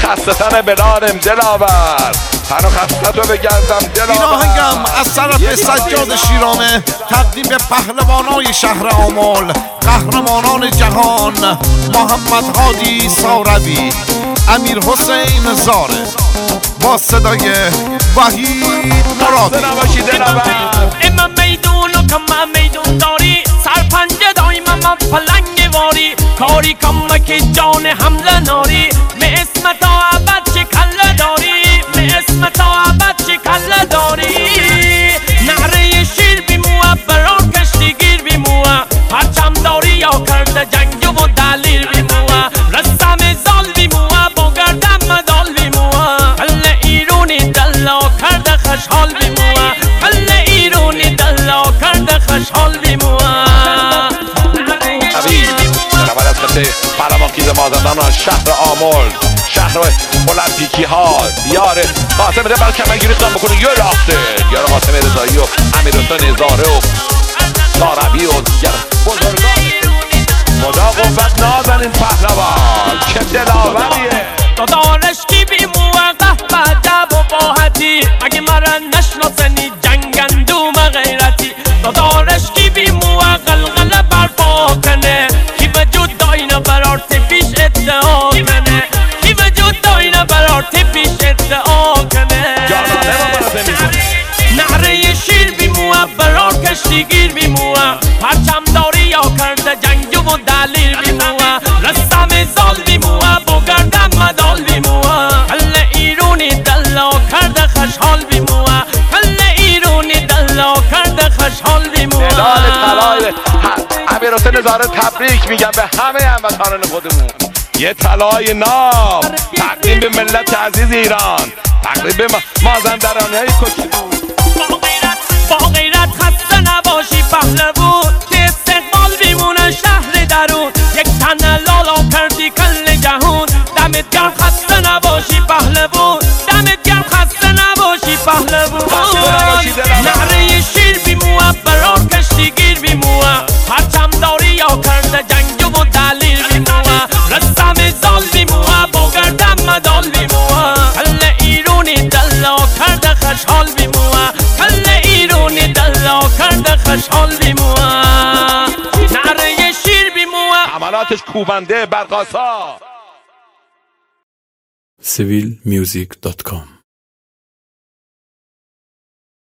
خسته تن بلالم دلاور تنو خسته تو بگردم دلاور. این آهنگم از طرف سجاد شیرانه تقدیم به پهلوانای شهر آمل، قهرمانان جهان، محمد هادی ساروی، امیر حسین زاره با صدای وحید مرادی. نباشی دلاور. اما میدون و کم میدون داری، سرپنجه دایما ما پلنگ واری، کاری کم که جان حمله ناری، می اسم تا عبد چه کله داری، می اسم تا عبد چه کله داری. نعره شیر بیموه برار کشتی گیر بیموه، پرچم داری یا کرده جنگ و دلیر بیموه، رسم زال بیموه با گردم مدال بیموه، کل ایرونی دلا کرده خوشحال بیموه، کل ایرونی دلا کرده خوشحال بیموه. نباید از خطه پهلوانخیز مازندران، شهر آمل، شهر المپیکی ها، دیار قاسم رضایی کمرگیری خواهم بکنه یه لحظه دیار قاسم رضایی و امیر حسین زاره و ساروی و دیگر بزرگان خدا قوت نازنین پهلوان چه دلاوریه. دادارش کی بی موقع بعد و باحتی، اگه مرا نشناسنی جنگندوم غیرتی، دادارش کی بی موقع قلقله برپا کنه، کی وجود داینه برارت پیش ادعا کنه، کی وجود داینه برارت پیش ادعا کنه. نعره شیر بی موقع برار کشتی گیر بی موقع، پرچم داری یا کرده جنگ و دلیر بی موقع، رسم زال بی موقع با گردم مدال بی موقع، کل ایرونی دلا کرده خوشحال بی موقع، کل ایرونی دلا کرده خوشحال بی موقع. مدال طلای امیر حسین زاره تبریک میگم به همه هموطنان خودمون، یه طلای ناب تقدیم به ملت عزیز ایران، تقدیم به مازندرانی های کوچولو. با غیرت خسته نباشی پهلوان، که استقبال بیمونه شهر درون، یک تن لالا کردی کل جهون، دمت گرم خسته نباشی پهلوان، دمت گرم خسته نباشی پهلوان. نعره شیر بیموه برار کشتی گیر بیموه، پرچم داری یا کرده جنگ و دلیر بیموه، رسم زال بیموه با گردم مدال بیموه، کل ایرونی دلا کرده خوشحال بیموه، کل ایرونی دلا کرده خوشحال بیموه. نعره شیر بیموه عملاتش کوبنده برقاسا. civilmusic.com